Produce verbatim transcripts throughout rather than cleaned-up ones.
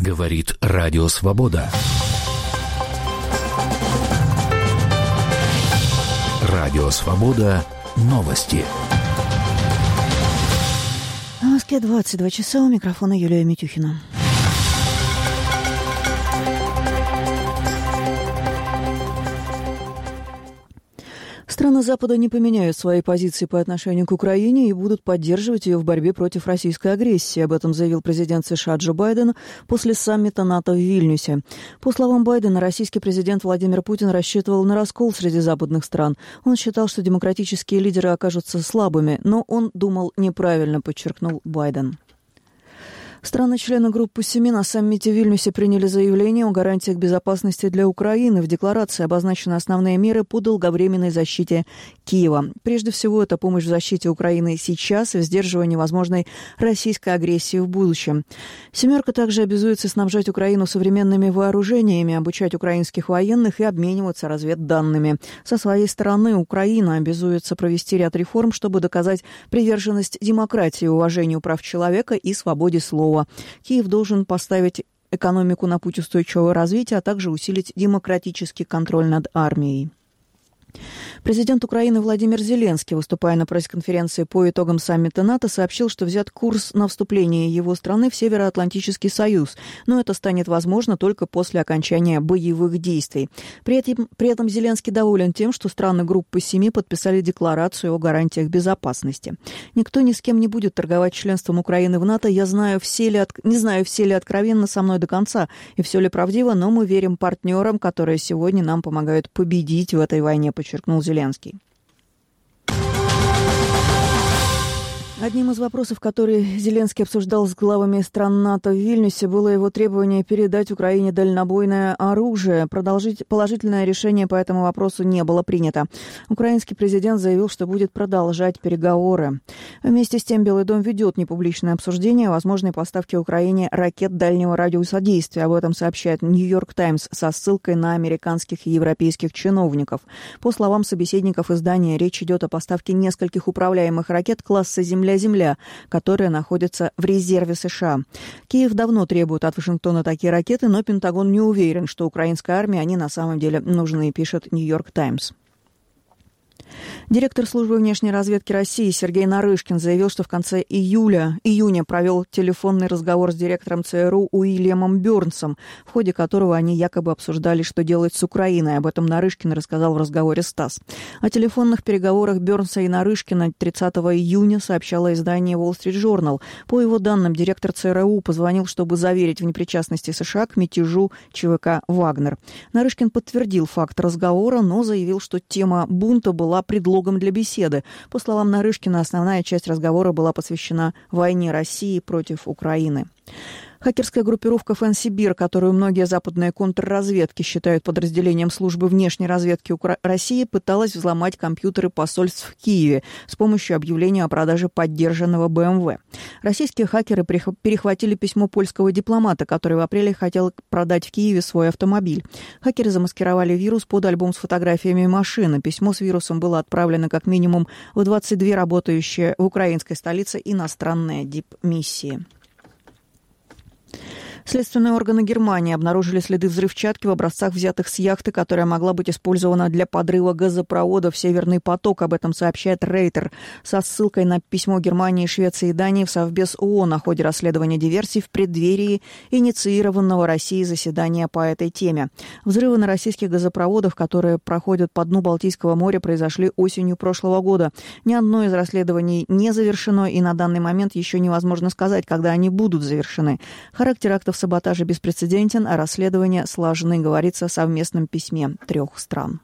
Говорит Радио Свобода. Радио Свобода. Новости. В Москве двадцать два часа. У микрофона Юлия Митюхина. Страны Запада не поменяют свои позиции по отношению к Украине и будут поддерживать ее в борьбе против российской агрессии. Об этом заявил президент США Джо Байден после саммита НАТО в Вильнюсе. По словам Байдена, российский президент Владимир Путин рассчитывал на раскол среди западных стран. Он считал, что демократические лидеры окажутся слабыми, но он думал неправильно, подчеркнул Байден. Страны-члены группы семи на саммите в Вильнюсе приняли заявление о гарантиях безопасности для Украины. В декларации обозначены основные меры по долговременной защите Киева. Прежде всего, это помощь в защите Украины сейчас и в сдерживании возможной российской агрессии в будущем. «Семерка» также обязуется снабжать Украину современными вооружениями, обучать украинских военных и обмениваться разведданными. Со своей стороны, Украина обязуется провести ряд реформ, чтобы доказать приверженность демократии, уважению прав человека и свободе слова. Киев должен поставить экономику на путь устойчивого развития, а также усилить демократический контроль над армией. Президент Украины Владимир Зеленский, выступая на пресс-конференции по итогам саммита НАТО, сообщил, что взят курс на вступление его страны в Североатлантический союз, но это станет возможно только после окончания боевых действий. При этом, при этом Зеленский доволен тем, что страны группы семи подписали декларацию о гарантиях безопасности. «Никто ни с кем не будет торговать членством Украины в НАТО. Я знаю, все ли от... не знаю, все ли откровенно со мной до конца и все ли правдиво, но мы верим партнерам, которые сегодня нам помогают победить в этой войне», подчеркнул Зеленский. Зеленский. Одним из вопросов, который Зеленский обсуждал с главами стран НАТО в Вильнюсе, было его требование передать Украине дальнобойное оружие. Продолжить, положительное решение по этому вопросу не было принято. Украинский президент заявил, что будет продолжать переговоры. Вместе с тем Белый дом ведет непубличное обсуждение возможной поставки Украине ракет дальнего радиуса действия. Об этом сообщает «Нью-Йорк Таймс» со ссылкой на американских и европейских чиновников. По словам собеседников издания, речь идет о поставке нескольких управляемых ракет класса «Земля». Земля, которая находится в резерве США. Киев давно требует от Вашингтона такие ракеты, но Пентагон не уверен, что украинской армии они на самом деле нужны, пишет «Нью-Йорк Таймс». Директор службы внешней разведки России Сергей Нарышкин заявил, что в конце июля, июня провел телефонный разговор с директором ЦРУ Уильямом Бёрнсом, в ходе которого они якобы обсуждали, что делать с Украиной. Об этом Нарышкин рассказал в разговоре с ТАСС. О телефонных переговорах Бёрнса и Нарышкина тридцатого июня сообщало издание Wall Street Journal. По его данным, директор ЦРУ позвонил, чтобы заверить в непричастности США к мятежу ЧВК «Вагнер». Нарышкин подтвердил факт разговора, но заявил, что тема бунта была предлогом для беседы. По словам Нарышкина, основная часть разговора была посвящена войне России против Украины. Хакерская группировка Фэнсибир, которую многие западные контрразведки считают подразделением службы внешней разведки Укра- России, пыталась взломать компьютеры посольств в Киеве с помощью объявления о продаже поддержанного бэ эм вэ. Российские хакеры перехватили письмо польского дипломата, который в апреле хотел продать в Киеве свой автомобиль. Хакеры замаскировали вирус под альбом с фотографиями машины. Письмо с вирусом было отправлено как минимум в двадцать две работающие в украинской столице иностранные дипмиссии. Следственные органы Германии обнаружили следы взрывчатки в образцах, взятых с яхты, которая могла быть использована для подрыва газопровода в «Северный поток». Об этом сообщает Рейтер со ссылкой на письмо Германии, Швеции и Дании в Совбез ООН о ходе расследования диверсий в преддверии инициированного Россией заседания по этой теме. Взрывы на российских газопроводах, которые проходят по дну Балтийского моря, произошли осенью прошлого года. Ни одно из расследований не завершено, и на данный момент еще невозможно сказать, когда они будут завершены. Характер актов саботажа беспрецедентен, а расследования сложны, говорится в совместном письме трех стран.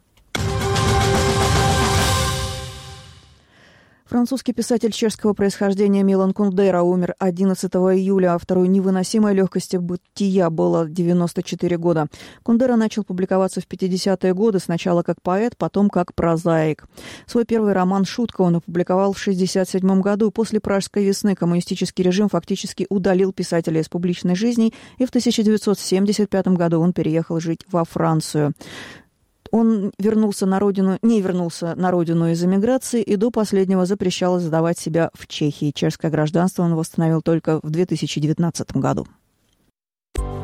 Французский писатель чешского происхождения Милан Кундера умер одиннадцатого июля. Автору «Невыносимой легкости бытия» было девяносто четыре года. Кундера начал публиковаться в пятидесятые годы, сначала как поэт, потом как прозаик. Свой первый роман «Шутка» он опубликовал в шестьдесят седьмом году. После Пражской весны коммунистический режим фактически удалил писателя из публичной жизни, и в тысяча девятьсот семьдесят пятом году он переехал жить во Францию. Он вернулся на родину, не вернулся на родину из эмиграции и до последнего запрещал задавать себя в Чехии. Чешское гражданство он восстановил только в две тысячи девятнадцатом году.